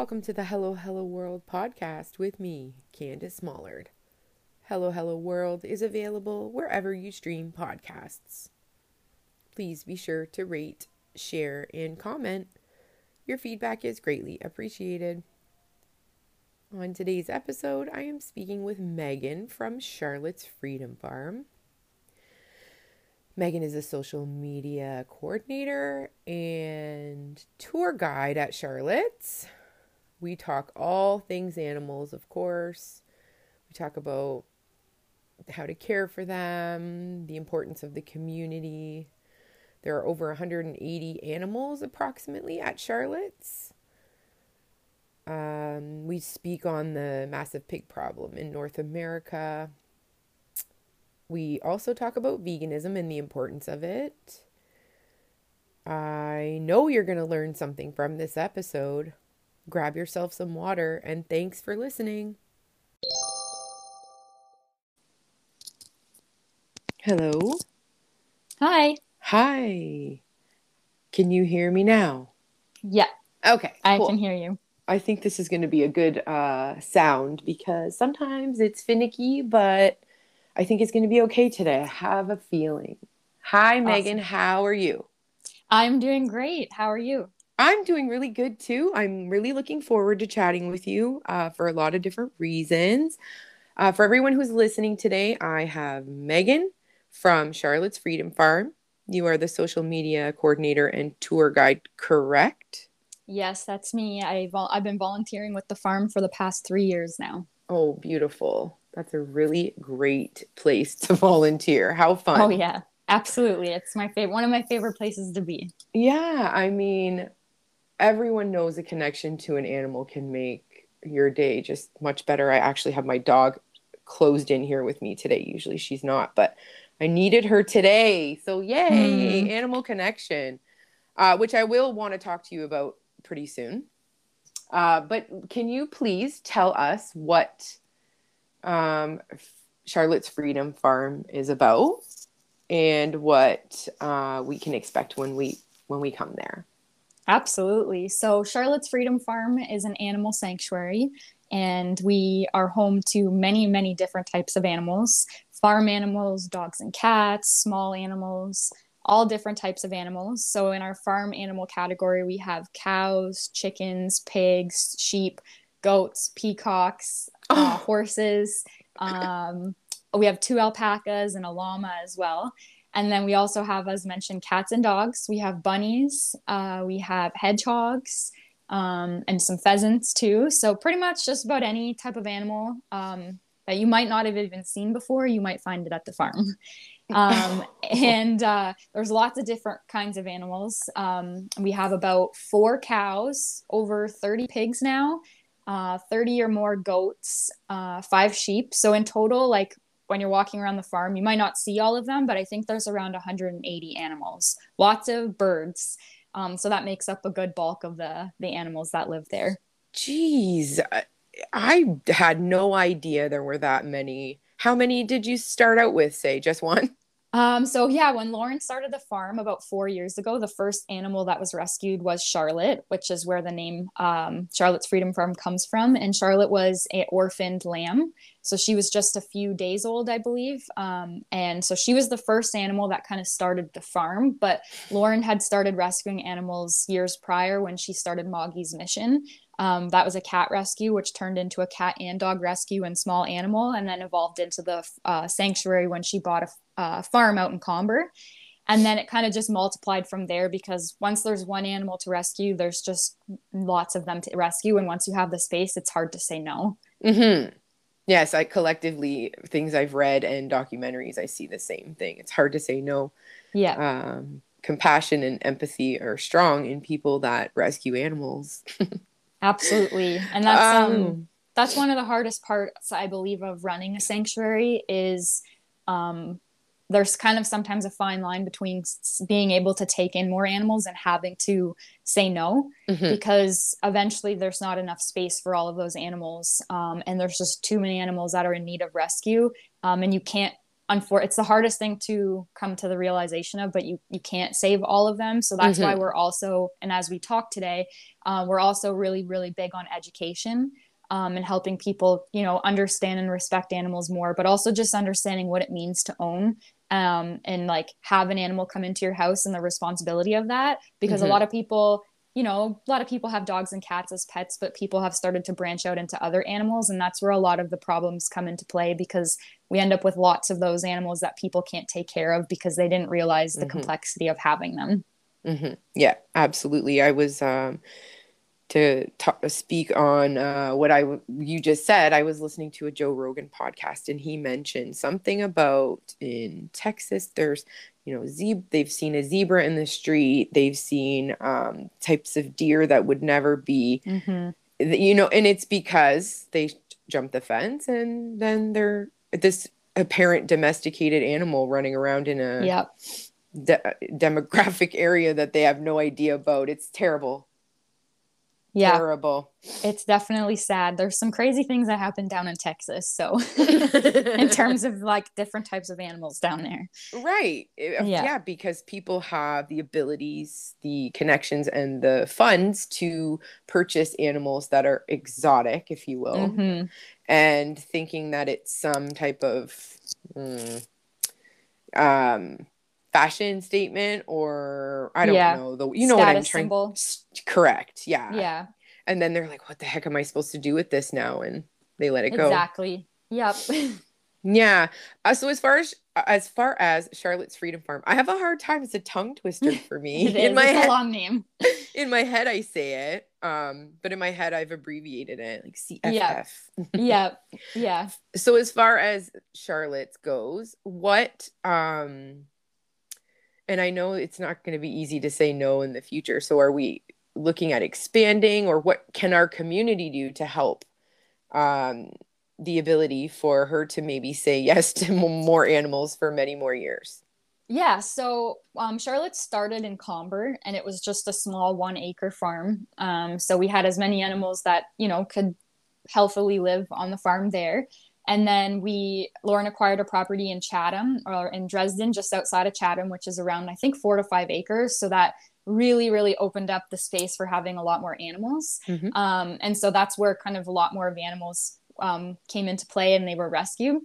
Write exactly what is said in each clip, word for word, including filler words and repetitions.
Welcome to the Hello Hello World podcast with me, Candace Mollard. Hello Hello World is available wherever you stream podcasts. Please be sure to rate, share, and comment. Your feedback is greatly appreciated. On today's episode, I am speaking with Megan from Charlotte's Freedom Farm. Megan is a social media coordinator and tour guide at Charlotte's. We talk all things animals, of course. We talk about how to care for them, the importance of the community. There are over one hundred eighty animals approximately at Charlotte's. Um, we speak on the massive pig problem in North America. We also talk about veganism and the importance of it. I know you're going to learn something from this episode. Grab yourself some water, and thanks for listening. Hello. Hi. Hi. Can you hear me now? Yeah. Okay, I cool. can hear you. I think this is going to be a good uh, sound because sometimes it's finicky, but I think it's going to be okay today. I have a feeling. Hi, Awesome. Megan. How are you? I'm doing great. How are you? I'm doing really good too. I'm really looking forward to chatting with you uh, for a lot of different reasons. Uh, for everyone who's listening today, I have Megan from Charlotte's Freedom Farm. You are the social media coordinator and tour guide, correct? Yes, that's me. I vol- I've been volunteering with the farm for the past three years now. Oh, beautiful. That's a really great place to volunteer. How fun. Oh, yeah. Absolutely. It's my favorite, one of my favorite places to be. Yeah, I mean, everyone knows a connection to an animal can make your day just much better. I actually have my dog closed in here with me today. Usually she's not, but I needed her today. So yay, Hmm. animal connection, uh, which I will want to talk to you about pretty soon. Uh, but can you please tell us what um, Charlotte's Freedom Farm is about and what uh, we can expect when we when we come there? Absolutely. So Charlotte's Freedom Farm is an animal sanctuary, and we are home to many, many different types of animals. Farm animals, dogs and cats, small animals, all different types of animals. So in our farm animal category, we have cows, chickens, pigs, sheep, goats, peacocks, uh, Oh, horses. Um, we have two alpacas and a llama as well. And then we also have, as mentioned, cats and dogs. We have bunnies, uh, we have hedgehogs, um, and some pheasants too. So pretty much just about any type of animal um, that you might not have even seen before, you might find it at the farm. Um, and uh, there's lots of different kinds of animals. Um, we have about four cows, over thirty pigs now, uh, thirty or more goats, uh, five sheep. So in total, like when you're walking around the farm, you might not see all of them, but I think there's around one hundred eighty animals, lots of birds. Um, so that makes up a good bulk of the the animals that live there. geez. I, I had no idea there were that many. How many did you start out with, say, just one? Um, so yeah, when Lauren started the farm about four years ago, the first animal that was rescued was Charlotte, which is where the name um, Charlotte's Freedom Farm comes from. And Charlotte was an orphaned lamb, so she was just a few days old, I believe. Um, and so she was the first animal that kind of started the farm. But Lauren had started rescuing animals years prior when she started Moggy's Mission. Um, that was a cat rescue, which turned into a cat and dog rescue and small animal, and then evolved into the uh, sanctuary when she bought a uh, farm out in Comber. And then it kind of just multiplied from there because once there's one animal to rescue, there's just lots of them to rescue. And once you have the space, it's hard to say no. Mm-hmm. Yes, I collectively, things I've read and documentaries, I see the same thing. It's hard to say no. Yeah, Um, compassion and empathy are strong in people that rescue animals. absolutely. And that's um Um, that's one of the hardest parts, I believe, of running a sanctuary is um there's kind of sometimes a fine line between being able to take in more animals and having to say no, mhm. because eventually there's not enough space for all of those animals, um, and there's just too many animals that are in need of rescue, um, and you can't unfor- it's the hardest thing to come to the realization of, but you, you can't save all of them. So that's mm-hmm. why we're also, and as we talk today, uh, we're also really, really big on education, um, and helping people, you know, understand and respect animals more, but also just understanding what it means to own, um, and like have an animal come into your house and the responsibility of that, because mm-hmm. a lot of people, you know, a lot of people have dogs and cats as pets, but people have started to branch out into other animals. And that's where a lot of the problems come into play, because we end up with lots of those animals that people can't take care of because they didn't realize the mm-hmm. complexity of having them. Mm-hmm. Yeah, absolutely. I was, um, to talk, speak on uh, what I, you just said, I was listening to a Joe Rogan podcast, and he mentioned something about in Texas, there's, you know, zeb- they've seen a zebra in the street. They've seen um, types of deer that would never be, mm-hmm. you know, and it's because they jump the fence, and then they're this apparent domesticated animal running around in a yep. de- demographic area that they have no idea about. It's terrible. Yeah. Terrible. It's definitely sad. There's some crazy things that happen down in Texas. So in terms of like different types of animals down there. Right. Yeah. yeah. Because people have the abilities, the connections, and the funds to purchase animals that are exotic, if you will, mm-hmm. and thinking that it's some type of mm, um fashion statement, or I don't yeah. know, the you know Status what I'm trying symbol. Correct. Yeah. Yeah. And then they're like, what the heck am I supposed to do with this now? And they let it go. Exactly. Yep. Yeah. Uh, so as far as as far as Charlotte's Freedom Farm, I have a hard time. It's a tongue twister for me. It is. In my it's head, a long name. In my head, I say it. Um, but in my head, I've abbreviated it, like C F F. Yeah. Yeah. Yeah. So as far as Charlotte's goes, what um and I know it's not going to be easy to say no in the future. So are we looking at expanding, or what can our community do to help um, the ability for her to maybe say yes to more animals for many more years? Yeah. So um, Charlotte started in Comber, and it was just a small one acre farm. Um, so we had as many animals that, you know, could healthily live on the farm there. And then we, Lauren acquired a property in Chatham, or in Dresden, just outside of Chatham, which is around, I think, four to five acres. So that really, really opened up the space for having a lot more animals. Mm-hmm. Um, and so that's where kind of a lot more of the animals um, came into play, and they were rescued.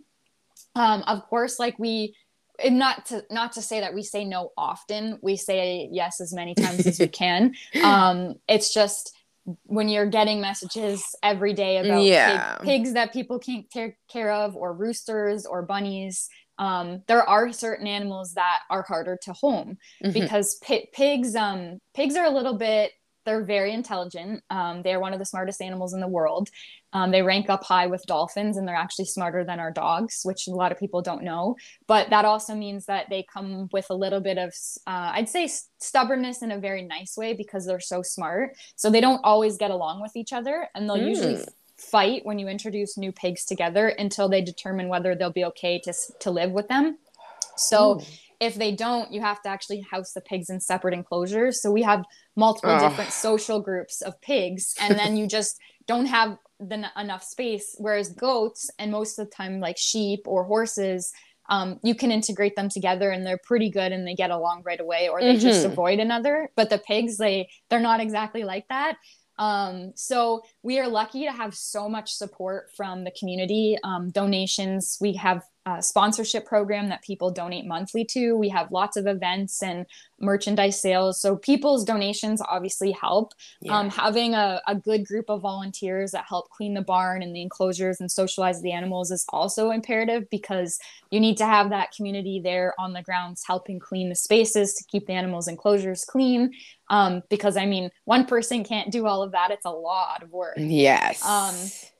Um, of course, like we, and not to, not to say that we say no often, we say yes as many times as we can. Um, it's just, when you're getting messages every day about yeah. pig, pigs that people can't take care of, or roosters or bunnies, um, there are certain animals that are harder to home, mm-hmm. because pi- pigs, um, pigs are a little bit, they're very intelligent. Um, they're one of the smartest animals in the world. Um, they rank up high with dolphins, and they're actually smarter than our dogs, which a lot of people don't know. But that also means that they come with a little bit of, uh, I'd say, stubbornness in a very nice way, because they're so smart. So they don't always get along with each other, and they'll mm. usually f- fight when you introduce new pigs together until they determine whether they'll be okay to to live with them. So. Ooh. If they don't, you have to actually house the pigs in separate enclosures. So we have multiple oh. different social groups of pigs, and then you just don't have the, enough space. Whereas goats, and most of the time like sheep or horses, um, you can integrate them together, and they're pretty good, and they get along right away, or they mm-hmm. just avoid another. But the pigs, they they're not exactly like that. Um, so we are lucky to have so much support from the community, um, donations. We have a sponsorship program that people donate monthly to. We have lots of events and merchandise sales. So people's donations obviously help. Yeah. Um, having a, a good group of volunteers that help clean the barn and the enclosures and socialize the animals is also imperative, because you need to have that community there on the grounds helping clean the spaces to keep the animals' enclosures clean. Um, because I mean, one person can't do all of that. It's a lot of work. Yes. Um,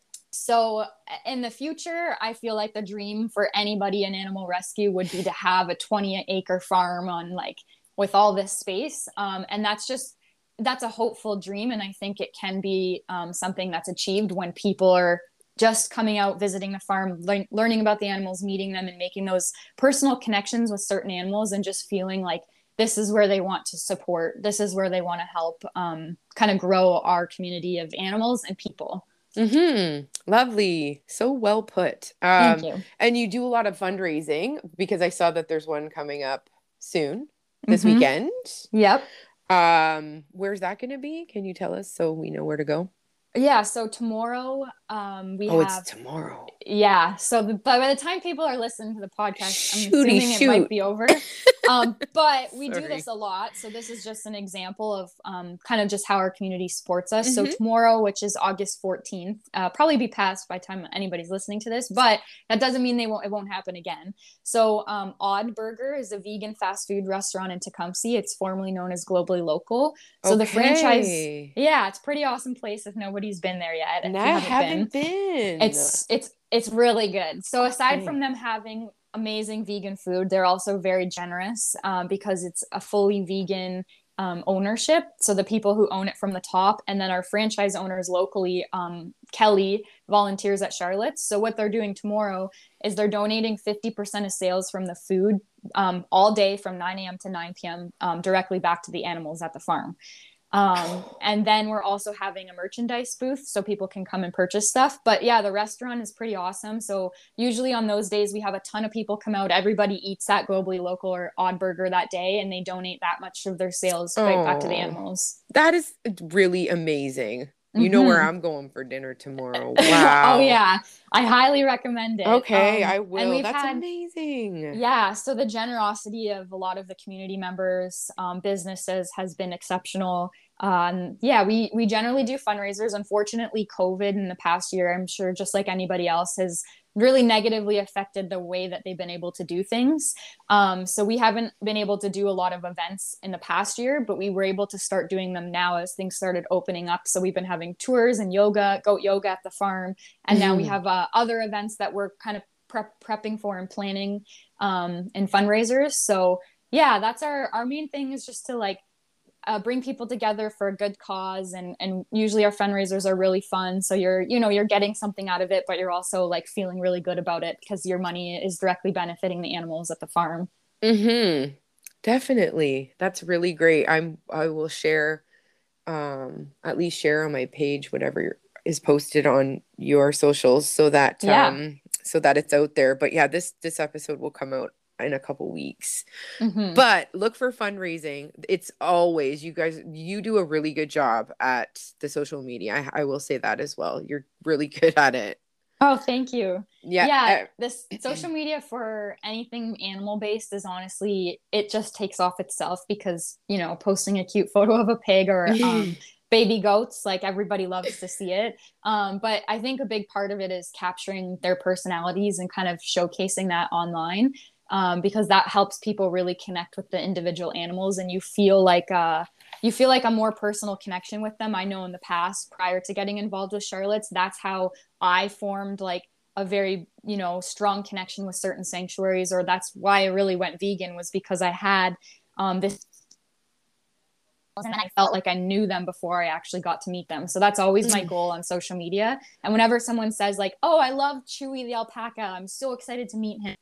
so in the future, I feel like the dream for anybody in animal rescue would be to have a twenty acre farm on like with all this space. Um, and that's just, that's a hopeful dream. And I think it can be um, something that's achieved when people are just coming out, visiting the farm, le- learning about the animals, meeting them, and making those personal connections with certain animals, and just feeling like this is where they want to support. This is where they want to help um, kind of grow our community of animals and people. Mm-hmm. Lovely. So well put. Thank Um, you. and you do a lot of fundraising because I saw that there's one coming up soon this Mm-hmm. weekend. Yep. Um, where's that going to be? Can you tell us so we know where to go? Yeah, so tomorrow um we Oh, it's have tomorrow. yeah, so the, by the time people are listening to the podcast, I'm Shooty assuming it might shoot. be over. Um, but we do this Sorry. a lot. So this is just an example of um, kind of just how our community supports us. So Mm-hmm. tomorrow, which is August fourteenth, uh, probably be passed by the time anybody's listening to this, but that doesn't mean they won't, it won't happen again. So um, Odd Burger is a vegan fast food restaurant in Tecumseh. It's formerly known as Globally Local. So the franchise, Okay. yeah, it's a pretty awesome place if nobody's been there yet. No, If you I haven't been, haven't been. it's it's it's really good. So aside from Okay. them having amazing vegan food, they're also very generous um, because it's a fully vegan um, ownership. So the people who own it from the top, and then our franchise owners locally, um, Kelly volunteers at Charlotte's. So what they're doing tomorrow is they're donating fifty percent of sales from the food um, all day from nine a.m. to nine p.m. Um, directly back to the animals at the farm. Um, and then we're also having a merchandise booth so people can come and purchase stuff. But yeah, the restaurant is pretty awesome. So usually on those days, we have a ton of people come out. Everybody eats at Globally Local or Odd Burger that day, and they donate that much of their sales right back to the Oh, animals. that is really amazing. You know where Mm-hmm. I'm going for dinner tomorrow. Oh Wow. yeah, I highly recommend it. Okay, Um, I and will. we've That's had amazing. yeah, so the generosity of a lot of the community members, um, businesses has been exceptional. Um, yeah, we we generally do fundraisers. Unfortunately, COVID in the past year, I'm sure just like anybody else, has really negatively affected the way that they've been able to do things. Um, so we haven't been able to do a lot of events in the past year, but we were able to start doing them now as things started opening up. So we've been having tours and yoga, goat yoga at the farm, and now we Mhm. have uh, other events that we're kind of prep, prepping for and planning um, and fundraisers. So yeah, that's our our main thing is just to like uh, bring people together for a good cause, and and usually our fundraisers are really fun. So you're you know you're getting something out of it, but you're also like feeling really good about it because your money is directly benefiting the animals at the farm. Mhm. Definitely. That's really great. I'm I will share um at least share on my page whatever is posted on your socials so that Yeah. um so that it's out there. But yeah, this this episode will come out in a couple weeks. Hmm. But look for fundraising. It's always you guys you do a really good job at the social media. I, I will say that as well. You're really good at it. Oh, thank you. Yeah. Yeah, uh, this social media for anything animal based is honestly, it just takes off itself because, you know, posting a cute photo of a pig or um, baby goats, like everybody loves to see it. Um, but I think a big part of it is capturing their personalities and kind of showcasing that online um, because that helps people really connect with the individual animals and you feel like, uh, you feel like a more personal connection with them. I know in the past, prior to getting involved with Charlotte's, that's how I formed like a very, you know, strong connection with certain sanctuaries, or that's why I really went vegan was because I had um, this and I felt like I knew them before I actually got to meet them. So that's always my goal on social media. And whenever someone says like, "Oh, I love Chewy the alpaca. I'm so excited to meet him."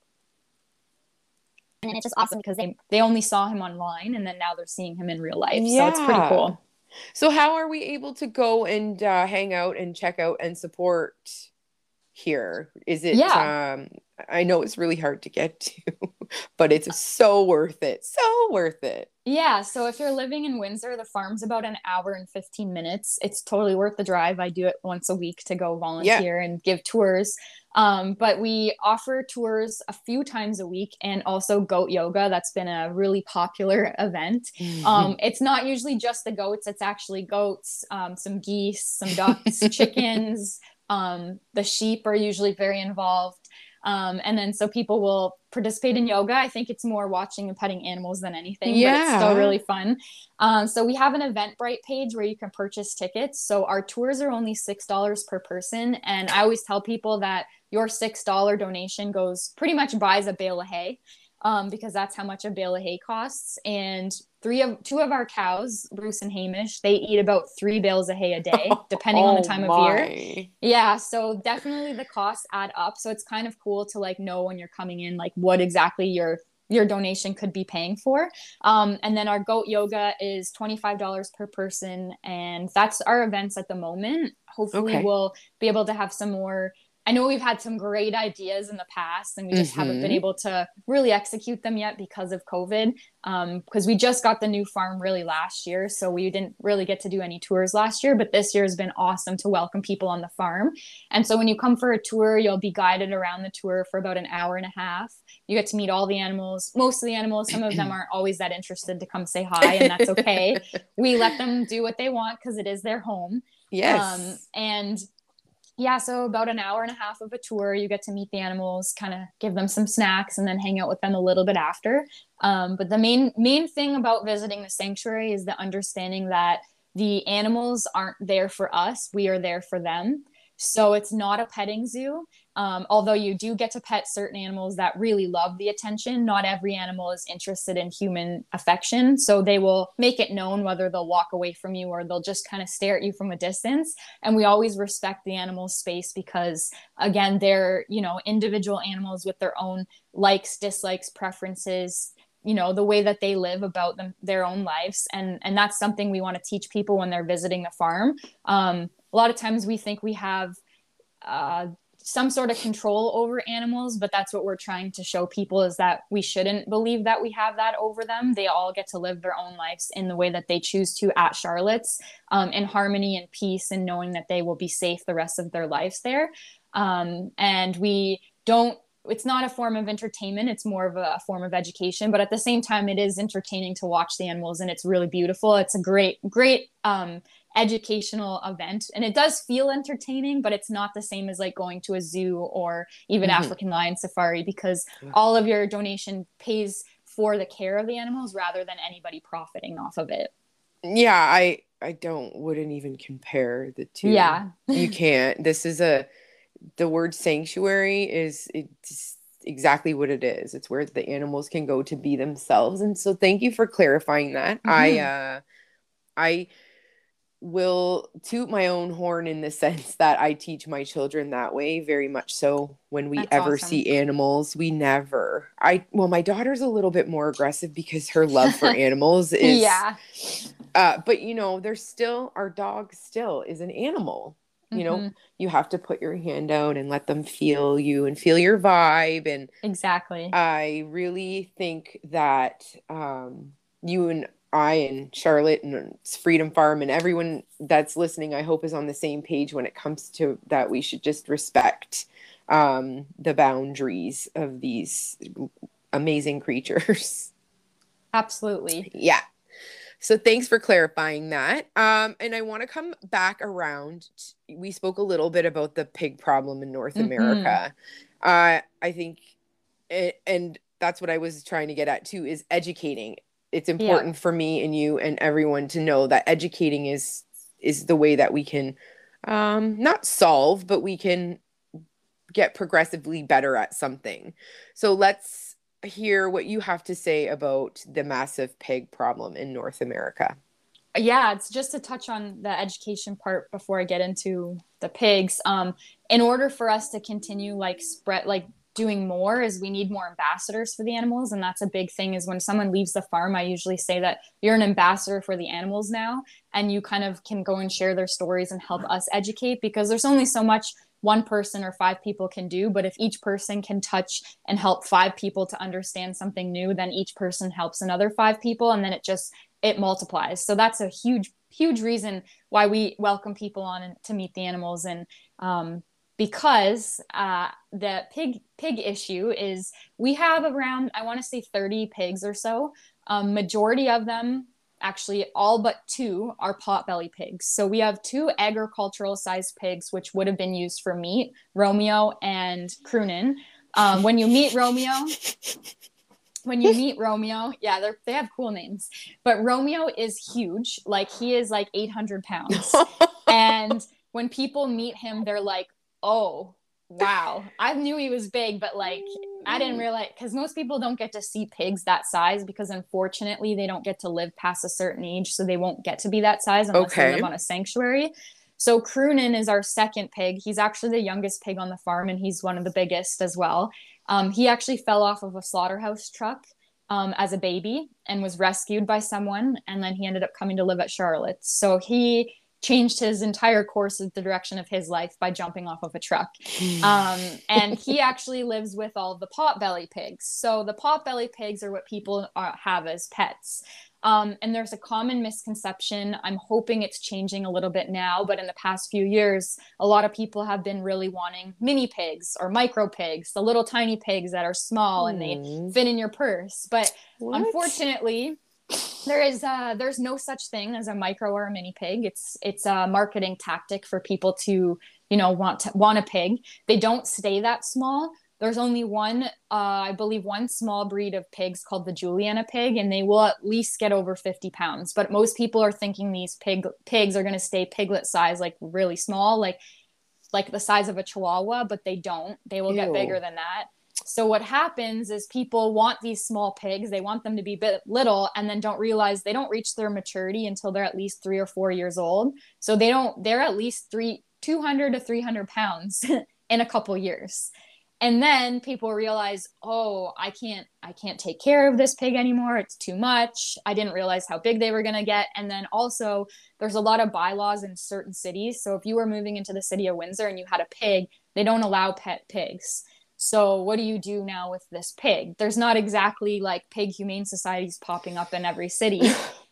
And it's just awesome because they they only saw him online and then now they're seeing him in real life. So it's pretty yeah. cool. So how are we able to go and uh, hang out and check out and support here? Is it Yeah. um I know it's really hard to get to, but it's so worth it. So worth it. Yeah, so if you're living in Windsor, the farm's about an hour and fifteen minutes. It's totally worth the drive. I do it once a week to go Yeah. volunteer and give tours. Um, but we offer tours a few times a week and also goat yoga. That's been a really popular event. Um, it's not usually just the goats, it's actually goats, um, some geese, some ducks, chickens. Um, the sheep are usually very involved. Um, and then so people will participate in yoga. I think it's more watching and petting animals than anything, but it's still Yeah. really fun. Um, so we have an Eventbrite page where you can purchase tickets. So our tours are only six dollars per person. And I always tell people that your six dollars donation goes pretty much buys a bale of hay. Um, because that's how much a bale of hay costs. And three of two of our cows, Bruce and Hamish, they eat about three bales of hay a day, depending on the Oh time of year. my. Yeah, so definitely the costs add up. So it's kind of cool to like know when you're coming in, like what exactly you're your donation could be paying for. Um, and then our goat yoga is twenty-five dollars per person. And that's our events at the moment. Hopefully Okay. we'll be able to have some more. I know we've had some great ideas in the past and we just mm-hmm. haven't been able to really execute them yet because of COVID. Um, because we just got the new farm really last year. So we didn't really get to do any tours last year, but this year has been awesome to welcome people on the farm. And so when you come for a tour, you'll be guided around the tour for about an hour and a half. You get to meet all the animals, most of the animals. Some of them aren't always that interested to come say hi, and that's okay. We let them do what they want because it is their home. Yes. Um, and yeah, so about an hour and a half of a tour, you get to meet the animals, kind of give them some snacks, and then hang out with them a little bit after. Um, but the main main thing about visiting the sanctuary is the understanding that the animals aren't there for us. We are there for them. So it's not a petting zoo. Um, although you do get to pet certain animals that really love the attention, not every animal is interested in human affection. So they will make it known whether they'll walk away from you or they'll just kind of stare at you from a distance. And we always respect the animal's space because, again, they're, you know, individual animals with their own likes, dislikes, preferences, you know, the way that they live about them, their own lives. And, and that's something we want to teach people when they're visiting the farm. Um, a lot of times we think we have uh, some sort of control over animals, but that's what we're trying to show people is that we shouldn't believe that we have that over them. They all get to live their own lives in the way that they choose to at Charlotte's, um, in harmony and peace, and knowing that they will be safe the rest of their lives there. Um, and we don't, it's not a form of entertainment. It's more of a, a form of education, but at the same time, it is entertaining to watch the animals and it's really beautiful. It's a great, great, um, educational event, and it does feel entertaining, but it's not the same as like going to a zoo or even mm-hmm. African lion safari, because all of your donation pays for the care of the animals rather than anybody profiting off of it. Yeah, I I don't wouldn't even compare the two. Yeah. You can't. This is a the word sanctuary is it's exactly what it is. It's where the animals can go to be themselves. And so thank you for clarifying that. Mm-hmm. I uh I will toot my own horn in the sense that I teach my children that way, very much so. When we That's ever awesome. See animals, we never I well my daughter's a little bit more aggressive because her love for animals is yeah uh but you know, there's still, our dog still is an animal. You know, mm-hmm. you have to put your hand out and let them feel you and feel your vibe. And exactly, I really think that um you and I and Charlotte and Freedom Farm and everyone that's listening, I hope, is on the same page when it comes to that. We should just respect um, the boundaries of these amazing creatures. Absolutely. Yeah. So thanks for clarifying that. Um, and I want to come back around. We spoke a little bit about the pig problem in North mm-hmm. America. Uh, I think, it, and that's what I was trying to get at too, is educating. It's important yeah. for me and you and everyone to know that educating is is the way that we can um, not solve, but we can get progressively better at something. So let's hear what you have to say about the massive pig problem in North America. Yeah, it's just to touch on the education part before I get into the pigs. Um, in order for us to continue like spread like doing more, is we need more ambassadors for the animals. And that's a big thing, is when someone leaves the farm, I usually say that you're an ambassador for the animals now, and you kind of can go and share their stories and help us educate, because there's only so much one person or five people can do. But if each person can touch and help five people to understand something new, then each person helps another five people, and then it just it multiplies. So that's a huge huge reason why we welcome people on to meet the animals. And um because uh, the pig pig issue is, we have around, I want to say thirty pigs or so. Um, majority of them, actually all but two, are potbelly pigs. So we have two agricultural sized pigs, which would have been used for meat, Romeo and Croonin. Um, when you meet Romeo, when you meet Romeo, yeah, they they have cool names. But Romeo is huge. Like, he is like eight hundred pounds. And when people meet him, they're like, oh, wow. I knew he was big, but like, I didn't realize, because most people don't get to see pigs that size, because unfortunately they don't get to live past a certain age. So they won't get to be that size unless okay. they live on a sanctuary. So Croonin is our second pig. He's actually the youngest pig on the farm, and he's one of the biggest as well. Um, he actually fell off of a slaughterhouse truck. um, as a baby and was rescued by someone. And then he ended up coming to live at Charlotte's. So he changed his entire course of the direction of his life by jumping off of a truck. Um, and he actually lives with all the potbelly pigs. So the potbelly pigs are what people are, have as pets. Um, and there's a common misconception. I'm hoping it's changing a little bit now, but in the past few years, a lot of people have been really wanting mini pigs or micro pigs, the little tiny pigs that are small and they fit in your purse. But what? Unfortunately, there is uh, there's no such thing as a micro or a mini pig. It's it's a marketing tactic for people to, you know, want to, want a pig. They don't stay that small. There's only one, uh, I believe, one small breed of pigs called the Juliana pig, and they will at least get over fifty pounds. But most people are thinking these pig pigs are going to stay piglet size, like really small, like like the size of a Chihuahua, but they don't. They will Ew. Get bigger than that. So what happens is people want these small pigs. They want them to be bit little, and then don't realize they don't reach their maturity until they're at least three or four years old. So they don't. They're at least three, two hundred to three hundred pounds in a couple years. And then people realize, oh, I can't, I can't take care of this pig anymore. It's too much. I didn't realize how big they were going to get. And then also there's a lot of bylaws in certain cities. So if you were moving into the city of Windsor and you had a pig, they don't allow pet pigs. So what do you do now with this pig? There's not exactly like pig humane societies popping up in every city.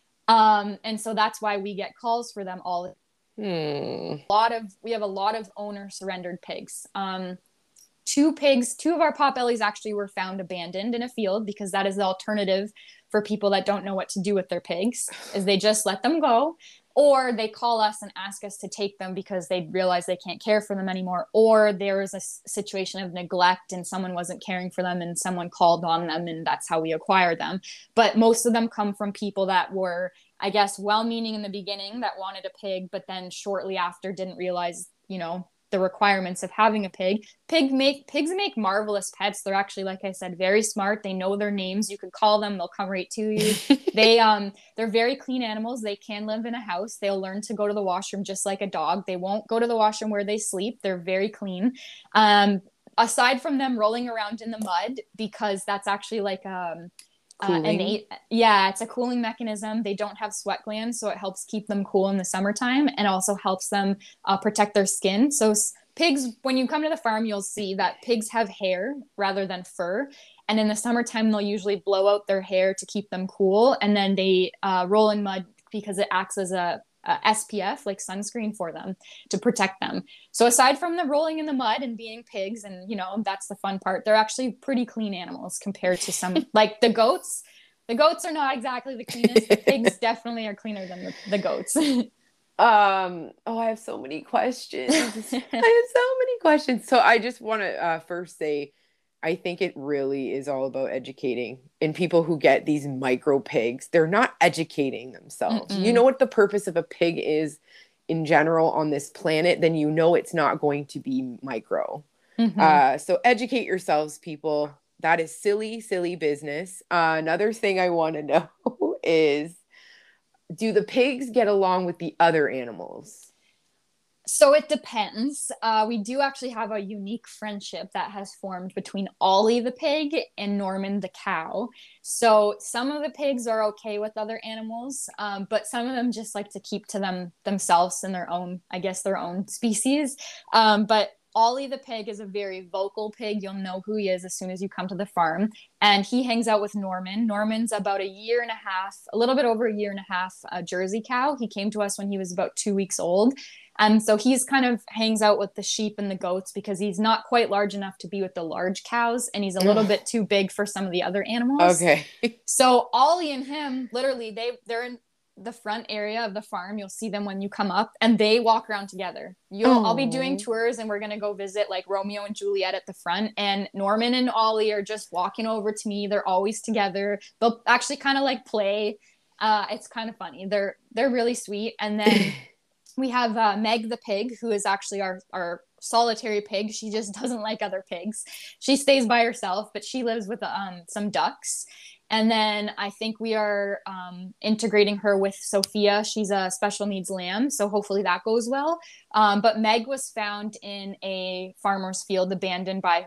um, and so that's why we get calls for them all. Hmm. A lot of, we have a lot of owner surrendered pigs. Um, Two pigs, two of our potbellies actually were found abandoned in a field because that is the alternative for people that don't know what to do with their pigs, is they just let them go, or they call us and ask us to take them because they realize they can't care for them anymore, or there was a situation of neglect and someone wasn't caring for them and someone called on them, and that's how we acquired them. But most of them come from people that were, I guess, well-meaning in the beginning that wanted a pig, but then shortly after didn't realize, you know, the requirements of having a pig. Pig make pigs make marvelous pets. They're actually, like I said, very smart. They know their names. You could call them, they'll come right to you. they um they're very clean animals. They can live in a house. They'll learn to go to the washroom just like a dog. They won't go to the washroom where they sleep. They're very clean. Um aside from them rolling around in the mud, because that's actually like um Uh, innate, yeah, it's a cooling mechanism. They don't have sweat glands, so it helps keep them cool in the summertime, and also helps them uh, protect their skin. So s- pigs, when you come to the farm, you'll see that pigs have hair rather than fur, and in the summertime they'll usually blow out their hair to keep them cool, and then they uh, roll in mud because it acts as a Uh, S P F, like sunscreen for them to protect them. So aside from the rolling in the mud and being pigs, and you know, that's the fun part, they're actually pretty clean animals compared to some like the goats. The goats are not exactly the cleanest. The pigs definitely are cleaner than the, the goats. um oh, I have so many questions. I have so many questions. So I just want to uh, first say I think it really is all about educating. And people who get these micro pigs, they're not educating themselves. Mm-mm. You know what the purpose of a pig is in general on this planet, then you know it's not going to be micro. Mm-hmm. Uh, so educate yourselves, people. That is silly, silly business. Uh, another thing I want to know is, do the pigs get along with the other animals? So it depends. Uh, we do actually have a unique friendship that has formed between Ollie the pig and Norman the cow. So some of the pigs are okay with other animals, um, but some of them just like to keep to them themselves and their own, I guess, their own species. Um, but Ollie the pig is a very vocal pig. You'll know who he is as soon as you come to the farm. And he hangs out with Norman. Norman's about a year and a half, a little bit over a year and a half, a Jersey cow. He came to us when he was about two weeks old. And so he's kind of hangs out with the sheep and the goats because he's not quite large enough to be with the large cows. And he's a little bit too big for some of the other animals. Okay. So Ollie and him, literally, they, they're in the front area of the farm. You'll see them when you come up, and they walk around together. You'll, I'll be doing tours, and we're going to go visit like Romeo and Juliet at the front. And Norman and Ollie are just walking over to me. They're always together. They'll actually kind of like play. Uh, it's kind of funny. They're, they're really sweet. And then we have uh, Meg the pig, who is actually our, our solitary pig. She just doesn't like other pigs. She stays by herself, but she lives with um, some ducks. And then I think we are um, integrating her with Sophia. She's a special needs lamb, so hopefully that goes well. Um, but Meg was found in a farmer's field abandoned by her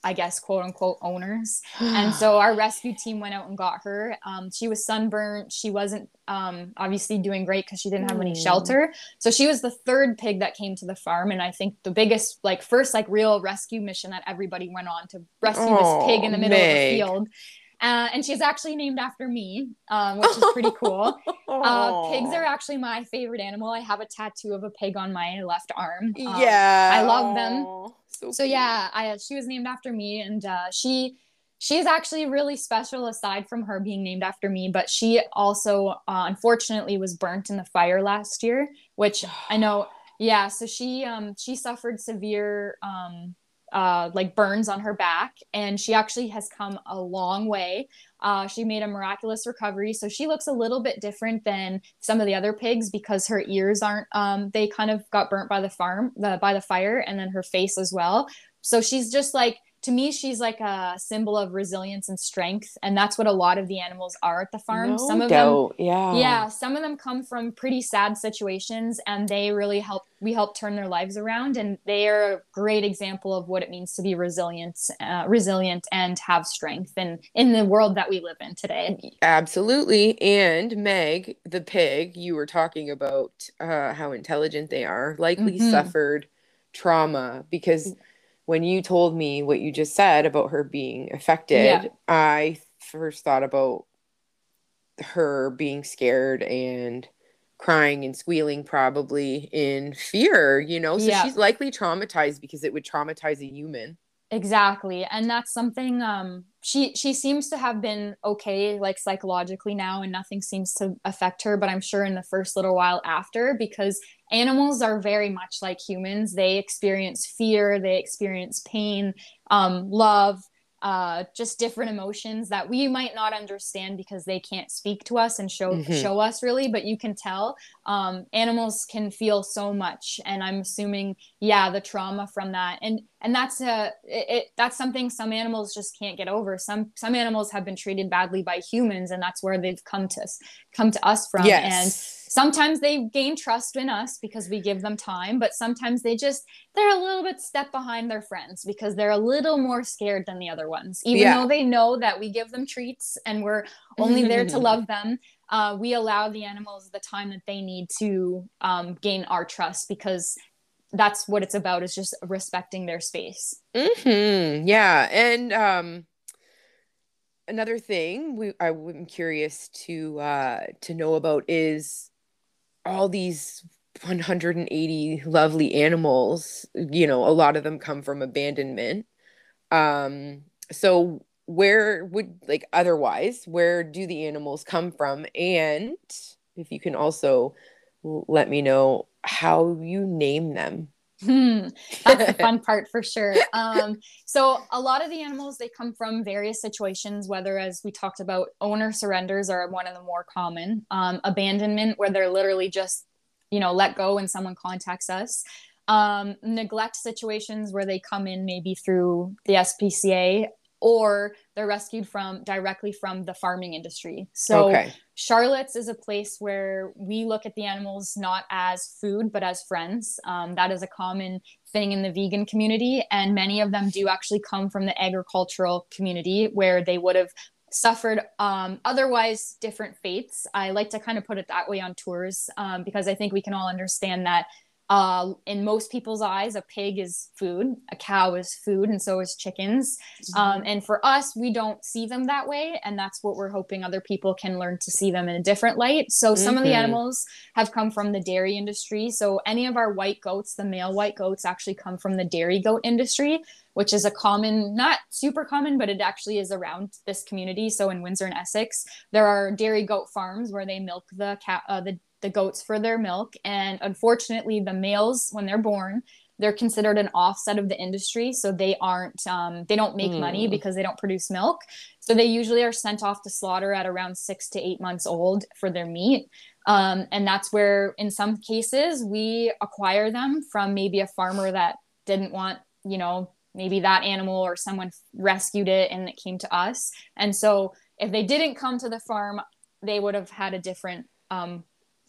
I guess, quote unquote owners. And so our rescue team went out and got her. Um, she was sunburnt. She wasn't um, obviously doing great because she didn't have any shelter. So she was the third pig that came to the farm. And I think the biggest, like first, like real rescue mission that everybody went on to rescue Oh, this pig in the middle Meg. of a field. Uh, and she's actually named after me, um, which is pretty cool. Uh, pigs are actually my favorite animal. I have a tattoo of a pig on my left arm. Um, Yeah. I love them. So, so yeah, I, she was named after me, and uh, she she's actually really special aside from her being named after me. But she also, uh, unfortunately, was burnt in the fire last year, which I know. Yeah, so she um, she suffered severe um, uh, like burns on her back, and she actually has come a long way. Uh, she made a miraculous recovery, so she looks a little bit different than some of the other pigs because her ears aren't. Um, they kind of got burnt by the farm, the, by the fire, and then her face as well. So she's just like, to me, she's like a symbol of resilience and strength, and that's what a lot of the animals are at the farm. No some of doubt. them, yeah, yeah, some of them come from pretty sad situations, and they really help. We help turn their lives around, and they are a great example of what it means to be resilient, uh, resilient, and have strength, and in the world that we live in today. Absolutely. And Meg, the pig, you were talking about uh, how intelligent they are, likely Mm-hmm. suffered trauma because when you told me what you just said about her being affected, Yeah. I first thought about her being scared and crying and squealing probably in fear, you know? So Yeah. she's likely traumatized because it would traumatize a human. Exactly. And that's something um she she seems to have been okay like psychologically now, and nothing seems to affect her, but I'm sure in the first little while after, because animals are very much like humans. They experience fear, they experience pain, um love, uh just different emotions that we might not understand because they can't speak to us and show Mm-hmm. show us really, but you can tell. Um animals can feel so much, and I'm assuming, yeah, the trauma from that, and and that's a it, it that's something some animals just can't get over. Some some animals have been treated badly by humans, and that's where they've come to come to us from. Yes. And sometimes they gain trust in us because we give them time, but sometimes they just they're a little bit step behind their friends because they're a little more scared than the other ones, even Yeah. though they know that we give them treats and we're only there to love them. Uh, we allow the animals the time that they need to um, gain our trust, because that's what it's about, is just respecting their space. Mm-hmm. Yeah. And um another thing we I'm curious to uh to know about is all these one hundred eighty lovely animals. You know, a lot of them come from abandonment. Um so where would, like, otherwise, where do the animals come from? And if you can also let me know how you name them. Hmm, that's the fun part for sure. Um, so a lot of the animals, they come from various situations, whether, as we talked about, owner surrenders are one of the more common. Um, abandonment, where they're literally just, you know, let go and someone contacts us. Um, neglect situations where they come in maybe through the S P C A, or they're rescued from directly from the farming industry. So Okay. Charlotte's is a place where we look at the animals not as food, but as friends. Um, that is a common thing in the vegan community. And many of them do actually come from the agricultural community, where they would have suffered um, otherwise different fates. I like to kind of put it that way on tours, um, because I think we can all understand that Uh, in most people's eyes, a pig is food, a cow is food, and so is chickens. Um, and for us, we don't see them that way, and that's what we're hoping other people can learn to see them in a different light. So some of the Mm-hmm. animals have come from the dairy industry. So any of our white goats, the male white goats, actually come from the dairy goat industry, which is a common, not super common, but it actually is around this community. So in Windsor and Essex, there are dairy goat farms where they milk the cat, uh, the the goats for their milk. And unfortunately, the males, when they're born, they're considered an offset of the industry. So they aren't, um, they don't make mm. money because they don't produce milk. So they usually are sent off to slaughter at around six to eight months old for their meat. Um, and that's where, in some cases, we acquire them from maybe a farmer that didn't want, you know, maybe that animal, or someone rescued it and it came to us. And so if they didn't come to the farm, they would have had a different um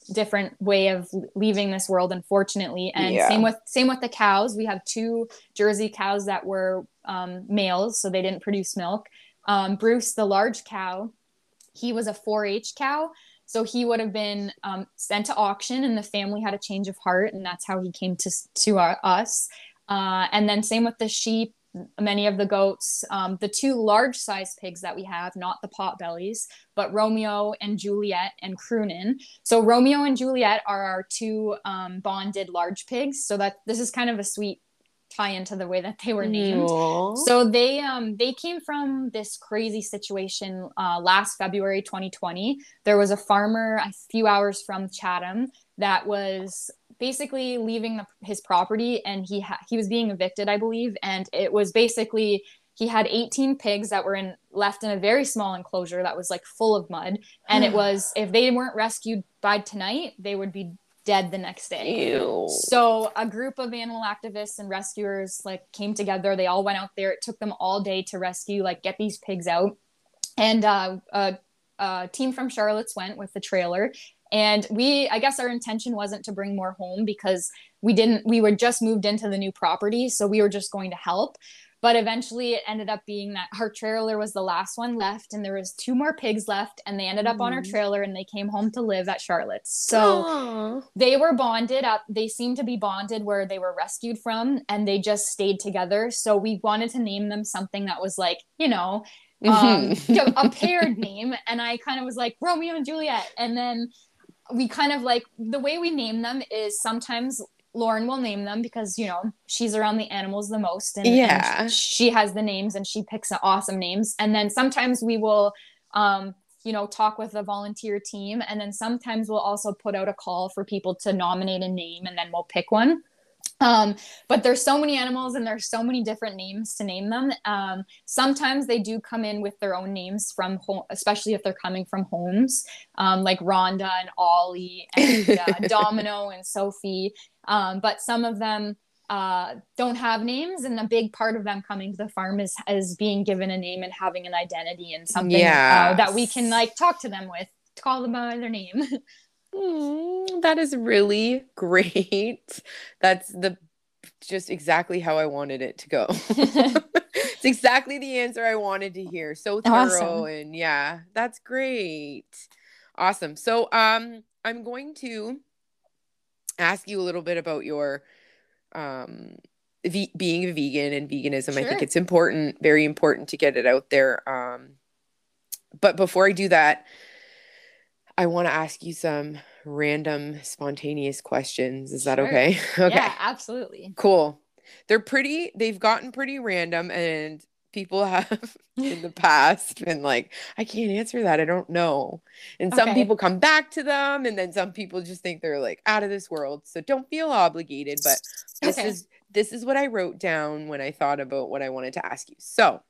different way of leaving this world, unfortunately. And Yeah. same with same with the cows. We have two Jersey cows that were um, males, so they didn't produce milk. Um, Bruce, the large cow, he was a four H cow, so he would have been um, sent to auction, and the family had a change of heart, and that's how he came to to our, us. Uh, and then same with the sheep, many of the goats, um, the two large size pigs that we have, not the pot bellies, but Romeo and Juliet and Croonin. So Romeo and Juliet are our two um, bonded large pigs. So that this is kind of a sweet tie into the way that they were named. Aww. So they um they came from this crazy situation uh, last February twenty twenty. There was a farmer a few hours from Chatham that was basically leaving the, his property, and he ha- he was being evicted, I believe, and it was basically he had eighteen pigs that were in left in a very small enclosure that was like full of mud, and it was if they weren't rescued by tonight, they would be dead the next day. Ew. So a group of animal activists and rescuers like came together. They all went out there. It took them all day to rescue, like get these pigs out. And uh, a, a team from Charlotte's went with the trailer. And we, I guess our intention wasn't to bring more home because we didn't, we were just moved into the new property. So we were just going to help. But eventually it ended up being that our trailer was the last one left, and there was two more pigs left, and they ended up mm. on our trailer, and they came home to live at Charlotte's. So Aww. They were bonded up. They seemed to be bonded where they were rescued from, and they just stayed together. So we wanted to name them something that was like, you know, um, a paired name. And I kind of was like Romeo and Juliet. And then we kind of like the way we name them is sometimes Lauren will name them because, you know, she's around the animals the most, and, yeah. and she has the names and she picks awesome names. And then sometimes we will, um, you know, talk with the volunteer team. And then sometimes we'll also put out a call for people to nominate a name, and then we'll pick one. Um, but there's so many animals and there's so many different names to name them. Um, sometimes they do come in with their own names from home, especially if they're coming from homes, um, like Rhonda and Ollie and uh, Domino and Sophie. Um, but some of them uh, don't have names, and a big part of them coming to the farm is, is being given a name and having an identity and something yes. uh, that we can like talk to them with, call them by their name. Mm, that is really great. That's the just exactly how I wanted it to go. It's exactly the answer I wanted to hear. So thorough. Awesome. And yeah, that's great. Awesome. So um I'm going to ask you a little bit about your um v- being a vegan and veganism. Sure. I think it's important, very important to get it out there. Um but before I do that, I want to ask you some random, spontaneous questions. Is that sure. okay? Okay. Yeah, absolutely. Cool. They're pretty, they've gotten pretty random, and people have in the past been like, I can't answer that. I don't know. And some okay. people come back to them, and then some people just think they're like out of this world. So don't feel obligated, but this okay. is, this is what I wrote down when I thought about what I wanted to ask you. So,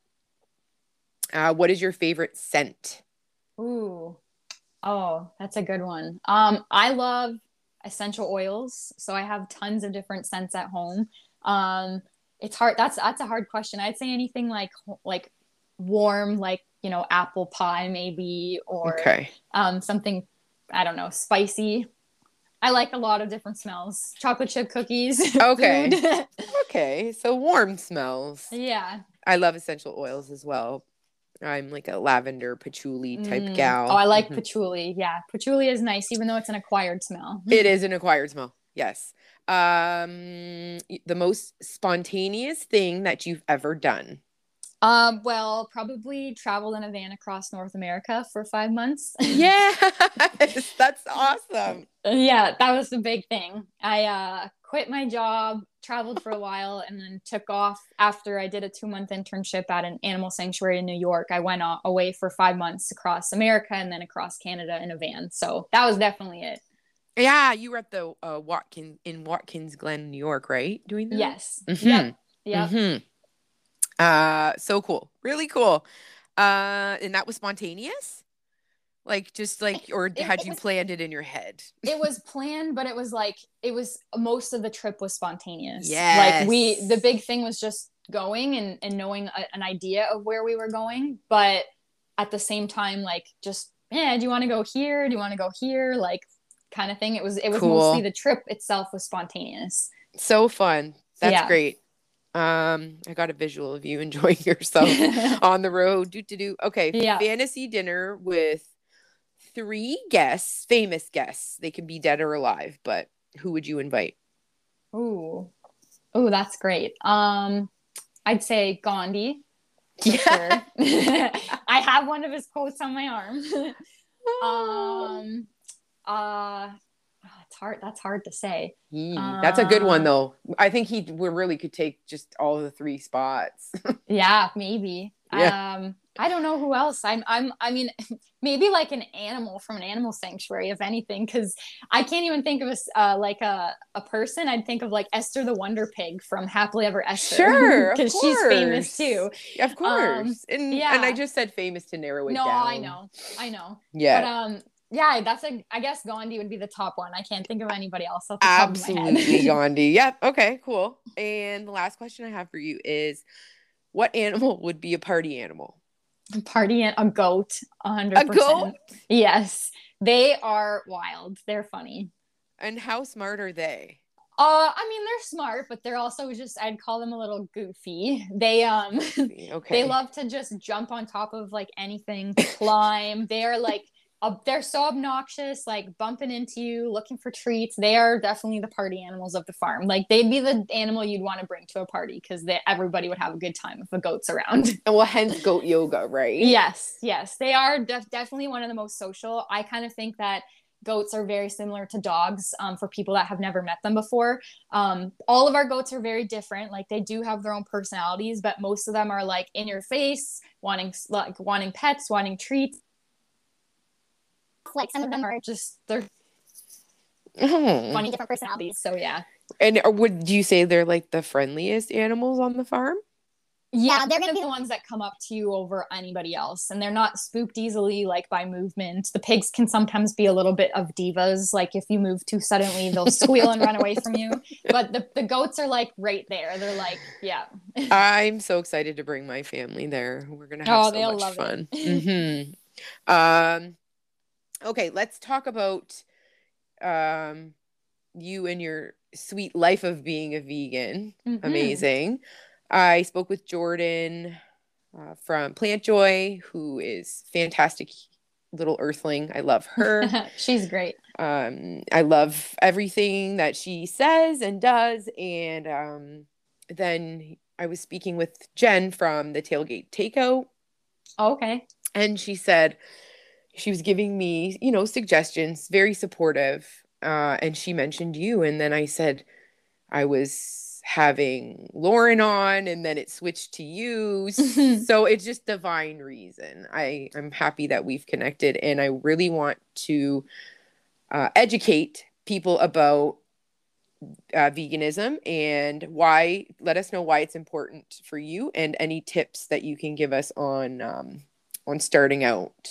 uh, what is your favorite scent? Ooh. Oh, that's a good one. Um, I love essential oils, so I have tons of different scents at home. Um, it's hard. That's that's a hard question. I'd say anything like like warm, like you know, apple pie maybe, or okay. um, something I don't know, spicy. I like a lot of different smells. Chocolate chip cookies. Okay. Okay. So warm smells. Yeah. I love essential oils as well. I'm like a lavender patchouli type mm. gal. Oh, I like mm-hmm. patchouli. Yeah. Patchouli is nice, even though it's an acquired smell. It is an acquired smell. Yes. Um, the most spontaneous thing that you've ever done. Um, well, probably traveled in a van across North America for five months. Yes, that's awesome. Yeah, that was the big thing. I uh, quit my job, traveled for a while, and then took off after I did a two-month internship at an animal sanctuary in New York. I went away for five months across America and then across Canada in a van. So that was definitely it. Yeah, you were at the uh, Watkins in Watkins Glen, New York, right? Doing that? Yes. Mm-hmm. Yep. Yep. Mm-hmm. Uh, so cool. Really cool. Uh, and that was spontaneous? Like, just like, or it, had it, you it was, planned it in your head? It was planned, but it was like, it was, most of the trip was spontaneous. Yes. Like we, the big thing was just going and, and knowing a, an idea of where we were going. But at the same time, like, just, yeah, do you want to go here? Do you want to go here? Like, kind of thing. It was it was Cool. mostly the trip itself was spontaneous. So fun. That's Yeah. great. Um, I got a visual of you enjoying yourself on the road. Do to do. Okay, Yeah. fantasy dinner with three guests, famous guests. They can be dead or alive, but who would you invite? Ooh. Ooh, that's great. Um, I'd say Gandhi. For Yeah. sure. I have one of his quotes on my arm. um, uh, it's hard. That's hard to say. He, that's a good one, Uh, though. I think he we really could take just all the three spots. Yeah, maybe. Yeah. Um, I don't know who else. I'm, I'm, I mean, maybe like an animal from an animal sanctuary, if anything, because I can't even think of a s- uh, like a a person. I'd think of like Esther the Wonder Pig from Happily Ever Esther, Sure, of because she's famous course. too. Of course. Um, and and I yeah. just said famous to narrow it No, down. I know, I know. But Yeah. um, yeah, that's a. I guess Gandhi would be the top one. I can't think of anybody else off the top of my Absolutely, head. Gandhi. Yep. Okay, cool. And the last question I have for you is what animal would be a party animal? Party and a goat, a hundred A goat? percent. Yes, they are wild. They're funny. And how smart are they? Uh, I mean, they're smart, but they're also just, I'd call them a little goofy. They, um, Okay. they love to just jump on top of like anything, climb. They're like, uh, they're so obnoxious, like bumping into you, looking for treats. They are definitely the party animals of the farm. Like they'd be the animal you'd want to bring to a party because everybody would have a good time if a goat's around. And well, hence goat yoga, right? Yes, yes. They are def- definitely one of the most social. I kind of think that goats are very similar to dogs um, for people that have never met them before. Um, all of our goats are very different. Like they do have their own personalities, but most of them are like in your face, wanting like wanting pets, wanting treats. Like some of them are just they're Oh. funny different personalities. So yeah. And would you say they're like the friendliest animals on the farm? Yeah, they're gonna be the ones that come up to you over anybody else, and they're not spooked easily like by movement. The pigs can sometimes be a little bit of divas, like if you move too suddenly, they'll squeal and run away from you. But the, the goats are like right there. They're like, yeah. I'm so excited to bring my family there. We're gonna have Oh, so they'll much love fun. it. Mm-hmm. Um, okay, let's talk about um you and your sweet life of being a vegan. Mm-hmm. Amazing. I spoke with Jordan uh, from Plant Joy, who is fantastic little earthling. I love her. She's great. Um, I love everything that she says and does. And um, then I was speaking with Jen from the Tailgate Takeout. Oh, okay. And she said she was giving me, you know, suggestions, very supportive. Uh, and she mentioned you. And then I said, I was having Lauren on and then it switched to you. So it's just divine reason. I, I'm happy that we've connected and I really want to uh, educate people about uh, veganism and why, let us know why it's important for you and any tips that you can give us on, um, on starting out.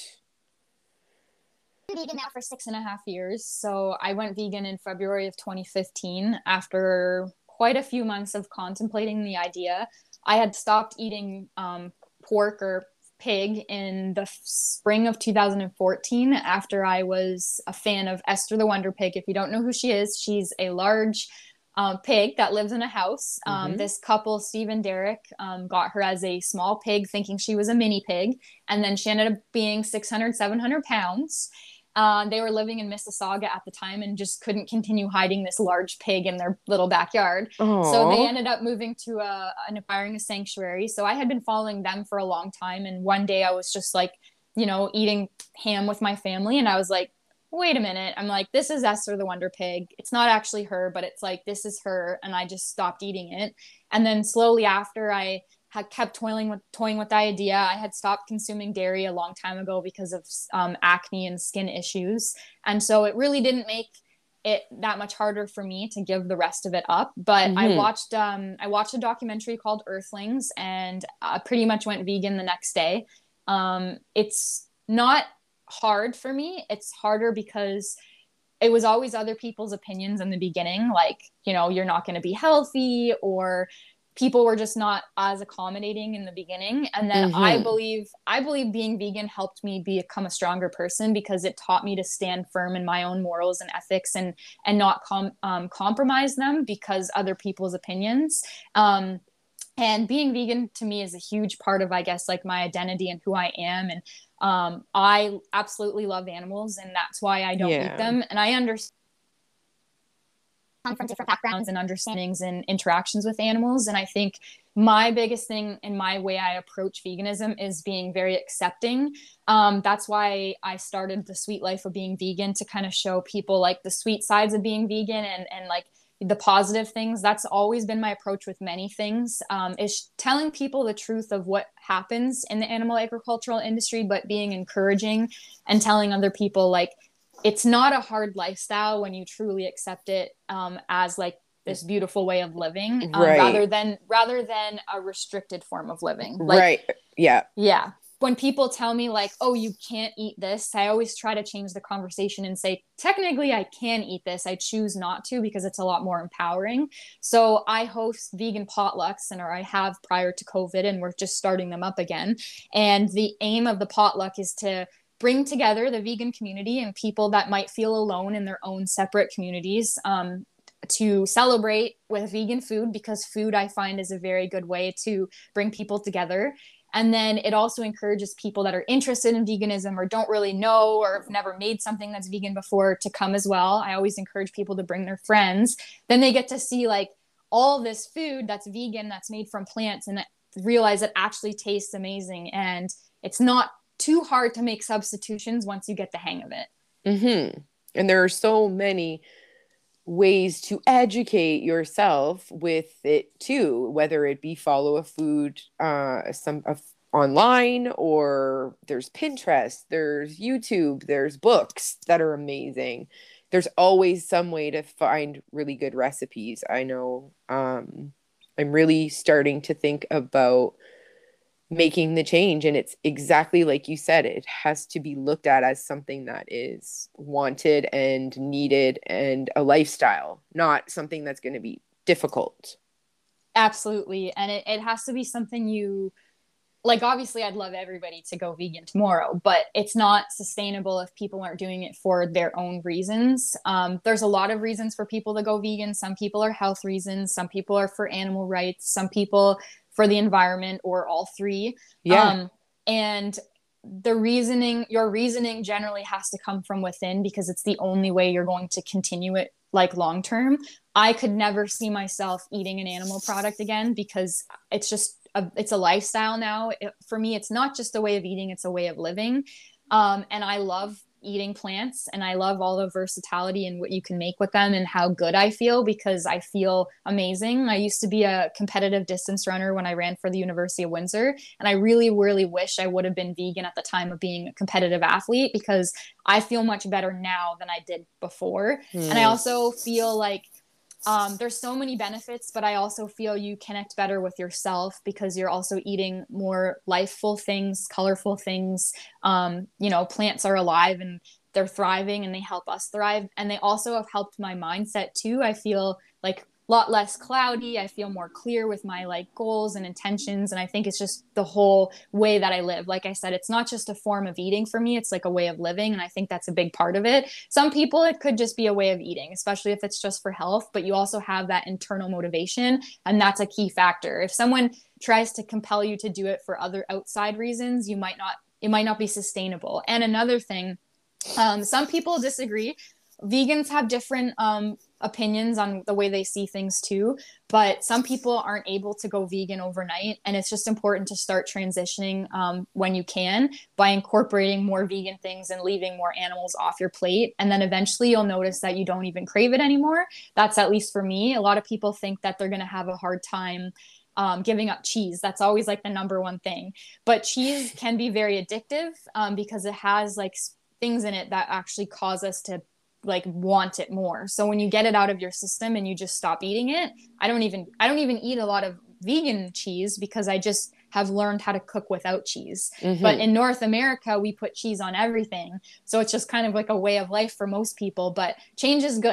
Vegan now for six and a half years. So I went vegan in February of twenty fifteen after quite a few months of contemplating the idea. I had stopped eating um, pork or pig in the spring of two thousand fourteen after I was a fan of Esther the Wonder Pig. If you don't know who she is, she's a large um, pig that lives in a house. Um, Mhm. This couple, Steve and Derek, um, got her as a small pig thinking she was a mini pig. And then she ended up being six hundred, seven hundred pounds. Uh, they were living in Mississauga at the time and just couldn't continue hiding this large pig in their little backyard. Aww. So they ended up moving to a, an acquiring a sanctuary. So I had been following them for a long time. And one day I was just like, you know, eating ham with my family. And I was like, wait a minute. I'm like, this is Esther the Wonder Pig. It's not actually her, but it's like, this is her. And I just stopped eating it. And then slowly after I had kept toiling with toying with the idea. I had stopped consuming dairy a long time ago because of um, acne and skin issues, and so it really didn't make it that much harder for me to give the rest of it up. But mm-hmm. I watched um, I watched a documentary called Earthlings, and I pretty much went vegan the next day. Um, it's not hard for me. It's harder because it was always other people's opinions in the beginning, like, you know, you're not going to be healthy, or people were just not as accommodating in the beginning. And then mm-hmm. I believe, I believe being vegan helped me become a stronger person because it taught me to stand firm in my own morals and ethics and, and not com- um, compromise them because other people's opinions. Um, and being vegan to me is a huge part of, I guess, like my identity and who I am. And um, I absolutely love animals, and that's why I don't yeah. eat them. And I understand come from different backgrounds and understandings and interactions with animals. And I think my biggest thing in my way I approach veganism is being very accepting. Um, that's why I started the Sweet Life of Being Vegan, to kind of show people like the sweet sides of being vegan and, and like the positive things. That's always been my approach with many things, um, is telling people the truth of what happens in the animal agricultural industry, but being encouraging and telling other people like, it's not a hard lifestyle when you truly accept it um, as like this beautiful way of living, um, right. rather than rather than a restricted form of living. Like, right. Yeah. Yeah. When people tell me like, oh, you can't eat this, I always try to change the conversation and say, technically I can eat this. I choose not to because it's a lot more empowering. So I host vegan potlucks, and or I have prior to COVID, and we're just starting them up again. And the aim of the potluck is to bring together the vegan community and people that might feel alone in their own separate communities, um, to celebrate with vegan food, because food I find is a very good way to bring people together. And then it also encourages people that are interested in veganism or don't really know or have never made something that's vegan before to come as well. I always encourage people to bring their friends. Then they get to see like all this food that's vegan, that's made from plants, and realize it actually tastes amazing. And it's not too hard to make substitutions once you get the hang of it. Mm-hmm. And there are so many ways to educate yourself with it too, whether it be follow a food uh some uh, online, or there's Pinterest, there's YouTube, there's books that are amazing. There's always some way to find really good recipes. I know um I'm really starting to think about making the change, and it's exactly like you said, it has to be looked at as something that is wanted and needed and a lifestyle, not something that's going to be difficult. Absolutely. And it, it has to be something you like. Obviously I'd love everybody to go vegan tomorrow, but it's not sustainable if people aren't doing it for their own reasons. Um, there's a lot of reasons for people to go vegan. Some people are health reasons, some people are for animal rights, some people for the environment, or all three. Yeah. Um, and the reasoning, your reasoning generally has to come from within, because it's the only way you're going to continue it like long term. I could never see myself eating an animal product again, because it's just, a, it's a lifestyle now. It, for me, it's not just a way of eating, it's a way of living. Um, and I love eating plants, and I love all the versatility and what you can make with them and how good I feel, because I feel amazing. I used to be a competitive distance runner when I ran for the University of Windsor, and I really, really wish I would have been vegan at the time of being a competitive athlete, because I feel much better now than I did before. Mm. And I also feel like Um, there's so many benefits, but I also feel you connect better with yourself because you're also eating more lifeful things, colorful things. Um, you know, plants are alive and they're thriving, and they help us thrive. And they also have helped my mindset too. I feel like a lot less cloudy. I feel more clear with my like goals and intentions. And I think it's just the whole way that I live. Like I said, it's not just a form of eating for me. It's like a way of living. And I think that's a big part of it. Some people, it could just be a way of eating, especially if it's just for health, but you also have that internal motivation. And that's a key factor. If someone tries to compel you to do it for other outside reasons, you might not, it might not be sustainable. And another thing, um, some people disagree. Vegans have different um, opinions on the way they see things too, but some people aren't able to go vegan overnight, and it's just important to start transitioning um, when you can, by incorporating more vegan things and leaving more animals off your plate. And then eventually you'll notice that you don't even crave it anymore. That's at least for me. A lot of people think that they're going to have a hard time Um, giving up cheese. That's always like the number one thing. But cheese can be very addictive um, because it has like things in it that actually cause us to like want it more. So when you get it out of your system and you just stop eating it, I don't even, I don't even eat a lot of vegan cheese because I just have learned how to cook without cheese. Mm-hmm. But in North America, we put cheese on everything. So it's just kind of like a way of life for most people, but change is good.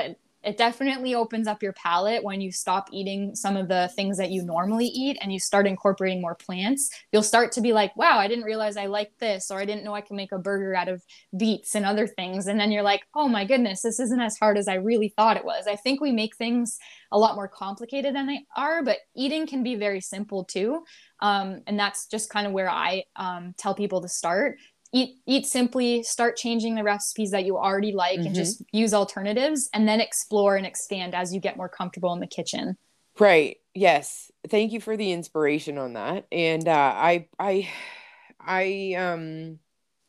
it definitely opens up your palate when you stop eating some of the things that you normally eat and you start incorporating more plants. You'll start to be like, wow, I didn't realize I liked this, or I didn't know I can make a burger out of beets and other things. And then you're like, oh my goodness, this isn't as hard as I really thought it was. I think we make things a lot more complicated than they are, but eating can be very simple too. Um, and that's just kind of where I um, tell people to start. Eat, eat simply, start changing the recipes that you already like, mm-hmm. and just use alternatives, and then explore and expand as you get more comfortable in the kitchen. Right. Yes. Thank you for the inspiration on that. And, uh, I, I, I, um,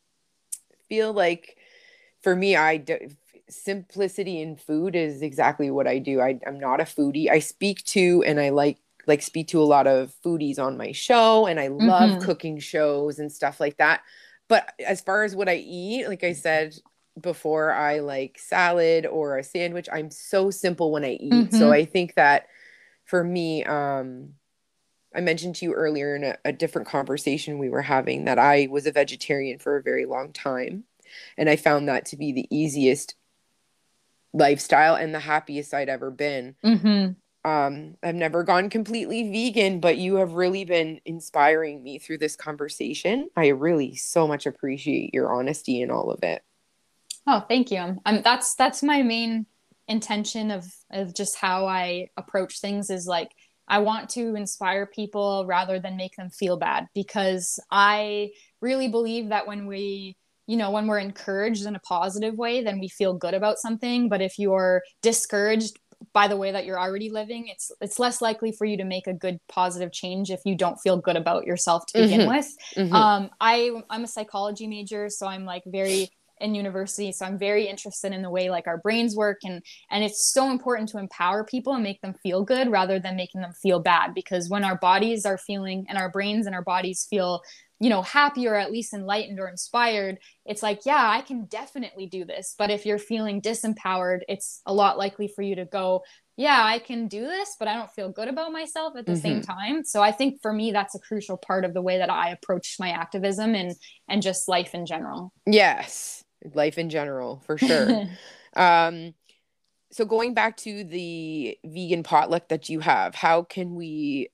feel like for me, I do, simplicity in food is exactly what I do. I, I'm not a foodie. I speak to, and I like, like speak to a lot of foodies on my show, and I love mm-hmm. cooking shows and stuff like that. But as far as what I eat, like I said before, I like salad or a sandwich. I'm so simple when I eat. Mm-hmm. So I think that for me, um, I mentioned to you earlier in a, a different conversation we were having that I was a vegetarian for a very long time. And I found that to be the easiest lifestyle and the happiest I'd ever been. Mm-hmm. Um, I've never gone completely vegan, but you have really been inspiring me through this conversation. I really so much appreciate your honesty in all of it. Oh, thank you. Um, that's, that's my main intention of, of just how I approach things is like, I want to inspire people rather than make them feel bad, because I really believe that when we, you know, when we're encouraged in a positive way, then we feel good about something. But if you're discouraged by the way that you're already living, it's it's less likely for you to make a good positive change if you don't feel good about yourself to begin mm-hmm. with. Mm-hmm. Um, I I'm a psychology major, so I'm like very in university, so I'm very interested in the way like our brains work, and and it's so important to empower people and make them feel good rather than making them feel bad, because when our bodies are feeling and our brains and our bodies feel, you know, happy or at least enlightened or inspired, it's like, yeah, I can definitely do this. But if you're feeling disempowered, it's a lot likely for you to go, yeah, I can do this, but I don't feel good about myself at the mm-hmm. same time. So I think for me, that's a crucial part of the way that I approach my activism and, and just life in general. Yes. Life in general, for sure. um, so going back to the vegan potluck that you have, how can we,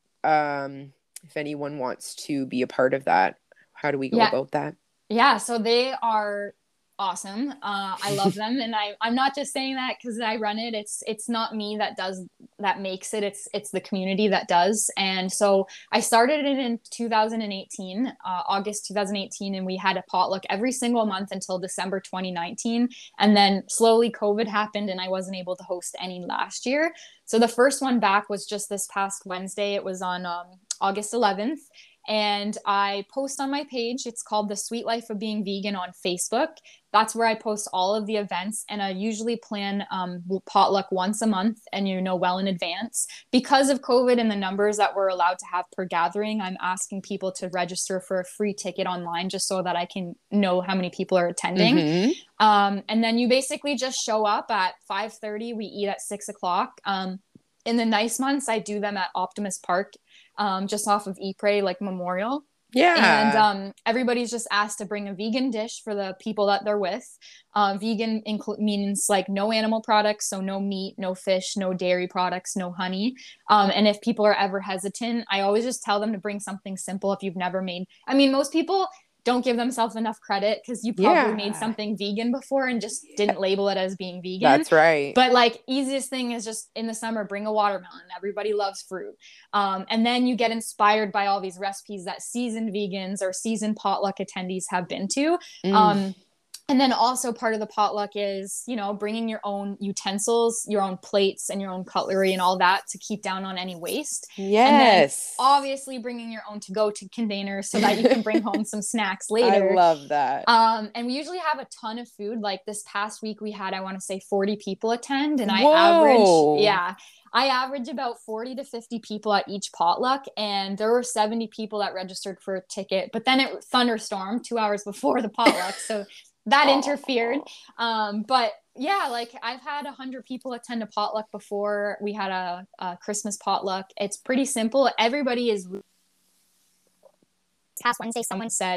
um, if anyone wants to be a part of that, how do we go yeah. about that? Yeah, so they are awesome. Uh, I love them, and I I'm not just saying that because I run it. It's it's not me that does that makes it. It's it's the community that does. And so I started it in two thousand eighteen, uh, August two thousand eighteen, and we had a potluck every single month until December twenty nineteen. And then slowly COVID happened, and I wasn't able to host any last year. So the first one back was just this past Wednesday. It was on um, August eleventh. And I post on my page. It's called The Sweet Life of Being Vegan on Facebook. That's where I post all of the events. And I usually plan um, potluck once a month, and, you know, well in advance. Because of COVID and the numbers that we're allowed to have per gathering, I'm asking people to register for a free ticket online just so that I can know how many people are attending. Mm-hmm. Um, and then you basically just show up at five thirty. We eat at six o'clock. Um, in the nice months, I do them at Optimus Park. Um, just off of Ypres, like Memorial. Yeah. And um, everybody's just asked to bring a vegan dish for the people that they're with. Uh, vegan incl- means like no animal products, so no meat, no fish, no dairy products, no honey. Um, and if people are ever hesitant, I always just tell them to bring something simple if you've never made. I mean, most people don't give themselves enough credit because you probably yeah. made something vegan before and just didn't label it as being vegan. That's right. But like easiest thing is just in the summer, bring a watermelon. Everybody loves fruit. Um, and then you get inspired by all these recipes that seasoned vegans or seasoned potluck attendees have been to. Mm. Um, And then also part of the potluck is, you know, bringing your own utensils, your own plates and your own cutlery and all that to keep down on any waste. Yes. And then obviously bringing your own to-go to containers so that you can bring home some snacks later. I love that. Um, and we usually have a ton of food. Like this past week we had, I want to say forty people attend, and I Whoa. average, yeah, I average about forty to fifty people at each potluck, and there were seventy people that registered for a ticket, but then it thunderstormed two hours before the potluck. So that interfered. Um, but yeah, like I've had a hundred people attend a potluck before. We had a, a Christmas potluck. It's pretty simple. Everybody is. Past Wednesday, someone said,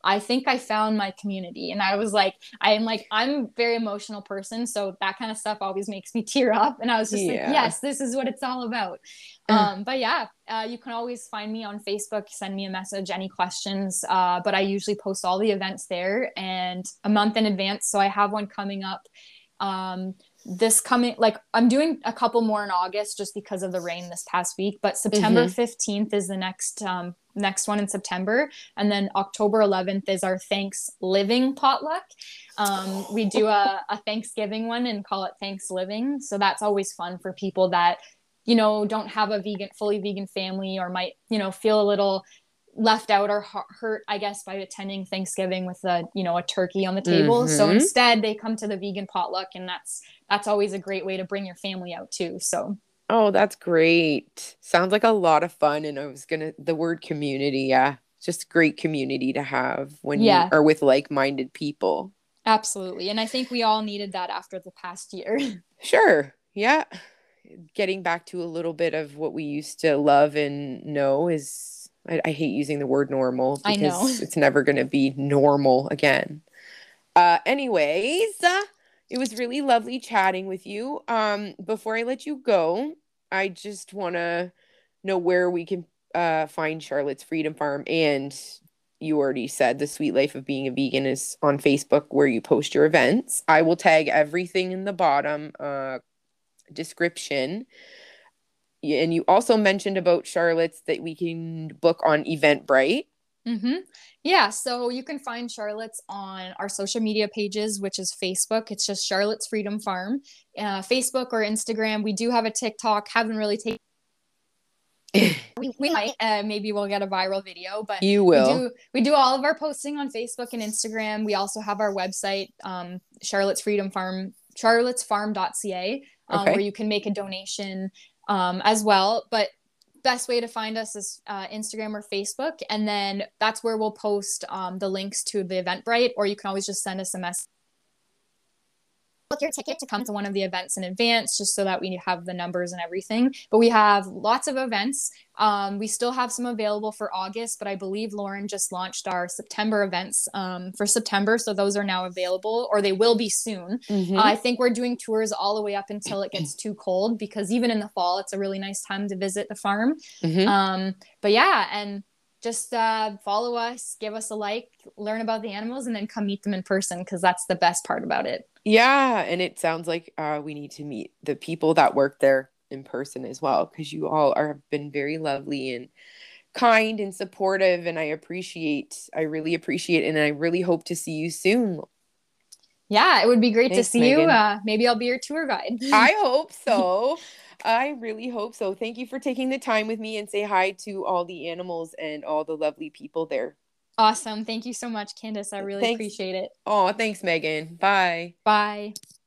I think I found my community. And I was like, I'm like, I'm a very emotional person. So that kind of stuff always makes me tear up. And I was just like, Yeah. yes, this is what it's all about. Um, but yeah, uh, you can always find me on Facebook, send me a message, any questions. Uh, but I usually post all the events there and a month in advance. So I have one coming up. Um, this coming like I'm doing a couple more in August just because of the rain this past week, but September Mm-hmm. fifteenth is the next um next one in September, and then October eleventh is our Thanksgiving potluck. Um we do a, a Thanksgiving one and call it Thanks Living, so that's always fun for people that you know don't have a vegan fully vegan family or might you know feel a little left out or hurt, I guess, by attending Thanksgiving with a you know a turkey on the table. So Mm-hmm. instead, they come to the vegan potluck, and that's that's always a great way to bring your family out too. So Oh, that's great. Sounds like a lot of fun. And I was gonna, the word community, yeah, it's just a great community to have when you yeah, are with like-minded people. absolutely. And I think we all needed that after the past year. Sure. Yeah. Getting back to a little bit of what we used to love and know is, I, I hate using the word normal I know. because it's never going to be normal again. Uh, anyways, uh, it was really lovely chatting with you. Um, before I let you go, I just want to know where we can uh, find Charlotte's Freedom Farm. And you already said the Sweet Life of Being a Vegan is on Facebook where you post your events. I will tag everything in the bottom uh, description. And you also mentioned about Charlotte's that we can book on Eventbrite. Mm-hmm. Yeah, so you can find Charlotte's on our social media pages, which is Facebook. It's just Charlotte's Freedom Farm, uh, Facebook or Instagram. We do have a TikTok. Haven't really taken. We, we might. Uh, maybe we'll get a viral video, but You we will. do. We do all of our posting on Facebook and Instagram. We also have our website, um, Charlotte's Freedom Farm, charlottes farm dot c a, um, where Okay. you can make a donation um, as well. But best way to find us is uh, Instagram or Facebook, and then that's where we'll post um, the links to the Eventbrite, or you can always just send us a message. Book your ticket to come to one of the events in advance, just so that we have the numbers and everything. But we have lots of events. Um, we still have some available for August, but I believe Lauren just launched our September events um, for September, so those are now available, or they will be soon. Mm-hmm. Uh, I think we're doing tours all the way up until it gets too cold, because even in the fall, it's a really nice time to visit the farm. Mm-hmm. Um, but yeah, and just uh, follow us, give us a like, learn about the animals, and then come meet them in person, because that's the best part about it. Yeah, and it sounds like uh, we need to meet the people that work there in person as well, because you all are have been very lovely and kind and supportive, and I appreciate, I really appreciate, and I really hope to see you soon. Yeah, it would be great Thanks, to see Megan. you. Uh, maybe I'll be your tour guide. I hope so. I really hope so. Thank you for taking the time with me, and say hi to all the animals and all the lovely people there. Awesome. Thank you so much, Candace. I really Thanks. appreciate it. Oh, thanks, Megan. Bye. Bye.